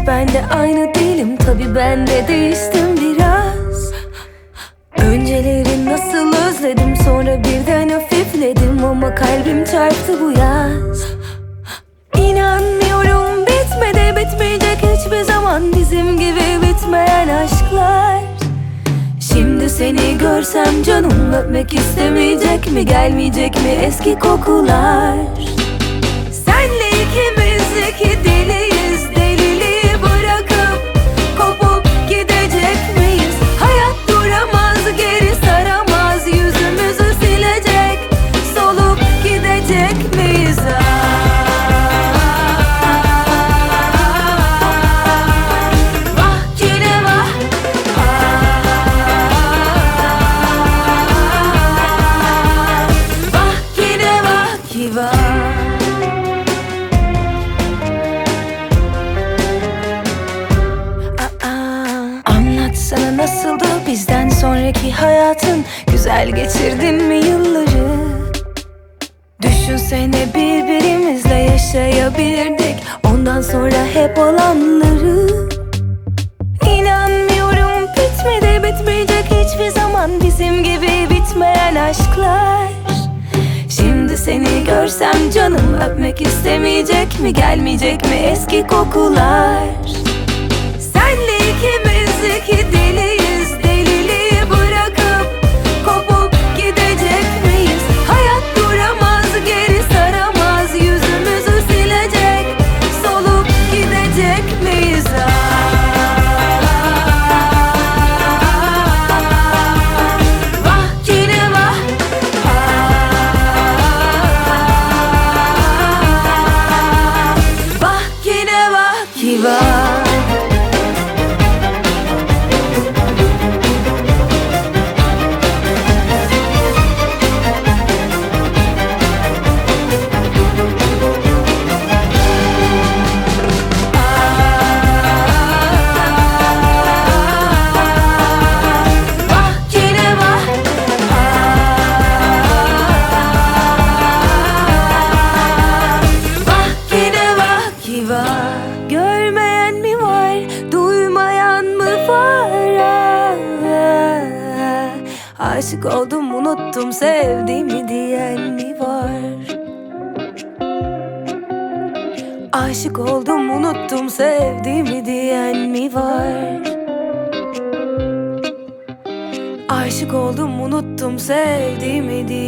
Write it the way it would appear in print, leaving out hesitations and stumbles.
ben de aynı değilim, tabi ben de değiştim biraz. Önceleri nasıl özledim, sonra birden hafifledim, ama kalbim çarptı bu yaz. İnanmıyorum, bitmedi, bitmeyecek hiçbir zaman bizim gibi bitmeyen aşklar. Şimdi seni görsem canım öpmek istemeyecek mi, gelmeyecek mi eski kokular? Senle ikimiz iki deliyiz, deliliği bırakıp kopup gidecek miyiz? Hayat duramaz, geri saramaz, yüzümüzü silecek, solup gidecek miyiz? Anlatsana nasıldı bizden sonraki hayatın, güzel geçirdin mi yılları? Düşünsene birbirimizle yaşayabilirdik ondan sonra hep olanları. İnanmıyorum, bitmedi, bitmeyecek hiçbir zaman bizim gibi bitmeyen aşklar. Şimdi seni görsem canım öpmek istemeyecek mi, gelmeyecek mi eski kokular? Senle ikimiz iki deliyiz, deliliği bırakıp kopup gidecek miyiz? Hayat duramaz, geri saramaz, yüzümüzü silecek, solup gidecek miyiz? Görmeyen mi var, duymayan mı var? Aşık oldum, unuttum sevdiğimi diyen mi var? Aşık oldum, unuttum sevdiğimi diyen mi var? Aşık oldum, unuttum sevdiğimi diyen